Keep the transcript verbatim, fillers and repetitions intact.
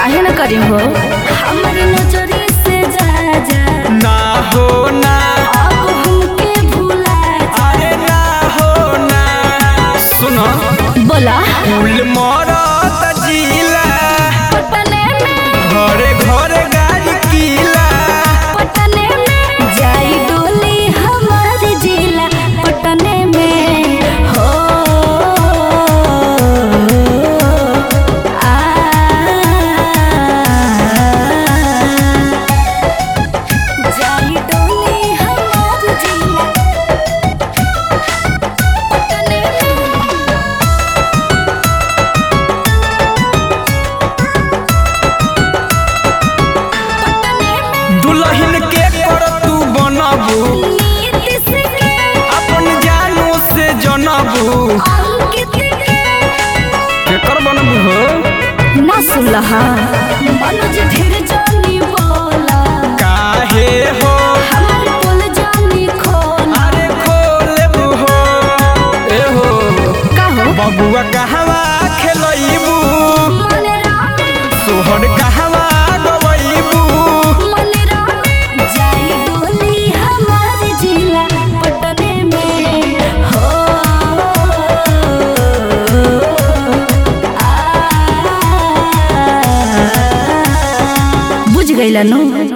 काहे न करी हो हमारी नजरी से जा जा ना हो ना अब हमके भूला जा। अरे ना हो ना सुनो बोला फूल मरत जिला पटने में घरे घरे गाड़ी कीला पटने में जाई डोली हमारे जिला पटने में हो आ जाई डोली हमारे जिला पटने में दुल्हन के कर तू बनबू नीति से अपन जानू से जनबू अंकित केकर बनबू हो ना सुनलहा मनोज ढेर जानी बोला काहे हो हमर बोल जानी खोला अरे खोलेबू हो ए हो का हो बबुआ कहवा खेलैबू मन रामे सोहर कहवा गवैबू मन रामे जाई डोली हमारे जिला पटने में हो आ बुझ गइला नु